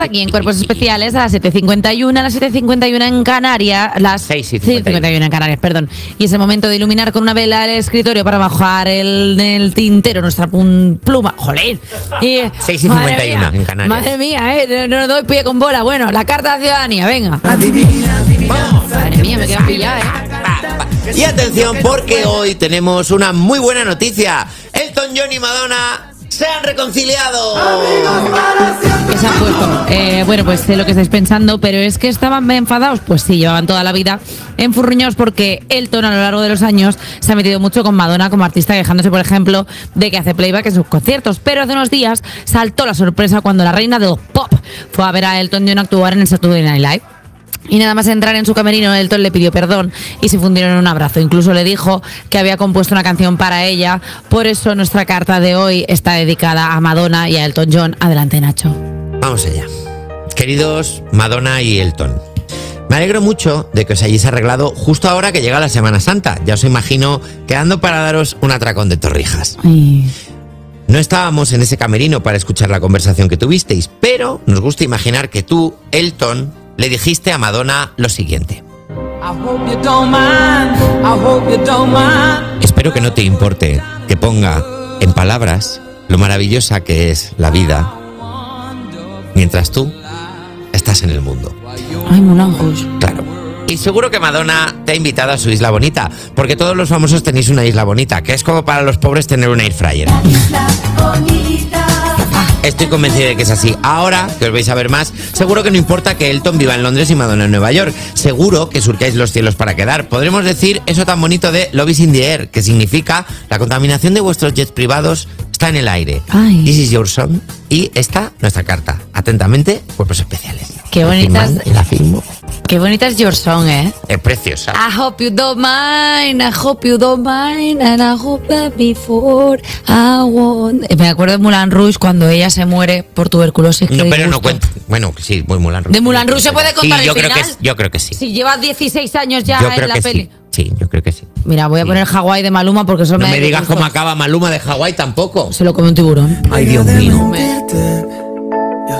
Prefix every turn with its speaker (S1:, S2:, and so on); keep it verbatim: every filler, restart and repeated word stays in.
S1: Aquí en Cuerpos Especiales a las siete cincuenta y uno, a las siete cincuenta y uno en Canarias, las
S2: seis cincuenta y uno
S1: en Canarias, perdón. Y es el momento de iluminar con una vela el escritorio para bajar el, el tintero, nuestra pun, pluma. ¡Jolín! Y,
S2: seis cincuenta y uno en Canarias.
S1: Madre mía, eh, no, no doy pie con bola. Bueno, la carta de ciudadanía, venga. Adivina, adivina. Madre mía, me quedo pillada, ¿eh?
S2: Y atención, porque hoy tenemos una muy buena noticia. Elton John y Madonna se han reconciliado.
S1: ¿Qué se han puesto? Eh, bueno, pues sé lo que estáis pensando, pero es que estaban enfadados. Pues sí, llevaban toda la vida enfurruñados porque Elton a lo largo de los años se ha metido mucho con Madonna como artista, quejándose, por ejemplo, de que hace playback en sus conciertos. Pero hace unos días saltó la sorpresa cuando la reina del pop fue a ver a Elton John actuar en el Saturday Night Live. Y nada más entrar en su camerino, Elton le pidió perdón y se fundieron en un abrazo. Incluso le dijo que había compuesto una canción para ella. Por eso nuestra carta de hoy está dedicada a Madonna y a Elton John. Adelante, Nacho.
S2: Vamos allá. Queridos Madonna y Elton, me alegro mucho de que os hayáis arreglado justo ahora que llega la Semana Santa. Ya os imagino quedando para daros un atracón de torrijas.
S1: Ay.
S2: No estábamos en ese camerino para escuchar la conversación que tuvisteis, pero nos gusta imaginar que tú, Elton, le dijiste a Madonna lo siguiente: espero que no te importe que ponga en palabras lo maravillosa que es la vida mientras tú estás en el mundo.
S1: Ay, Moulin Rouge.
S2: Claro. Y seguro que Madonna te ha invitado a su isla bonita, porque todos los famosos tenéis una isla bonita, que es como para los pobres tener un air fryer. Estoy convencido de que es así. Ahora que os vais a ver más, seguro que no importa que Elton viva en Londres y Madonna en Nueva York. Seguro que surcáis los cielos para quedar. Podremos decir eso tan bonito de Love is in the air, que significa la contaminación de vuestros jets privados está en el aire.
S1: Ay.
S2: This is your song. Y esta, nuestra carta. Atentamente, Cuerpos Especiales.
S1: Qué bonitas.
S2: La firmo.
S1: Qué bonita es Your Song, ¿eh?
S2: Es preciosa.
S1: I hope you don't mind, I hope you don't mind, and I hope that before I won't. Me acuerdo de Moulin Rouge cuando ella se muere por tuberculosis.
S2: No, pero no cuenta. Bueno, sí, muy Moulin Rouge.
S1: ¿De Moulin Rouge se puede contar
S2: sí, yo
S1: el
S2: creo
S1: final?
S2: Que, yo creo que sí.
S1: Si lleva dieciséis años ya
S2: yo
S1: en
S2: creo
S1: la
S2: que
S1: peli.
S2: Sí. Sí, yo creo que sí.
S1: Mira, voy a
S2: sí.
S1: poner Hawái de Maluma porque eso
S2: no
S1: me...
S2: No me digas cómo acaba Maluma de Hawái tampoco.
S1: Se lo come un tiburón.
S2: Ay, Dios mío.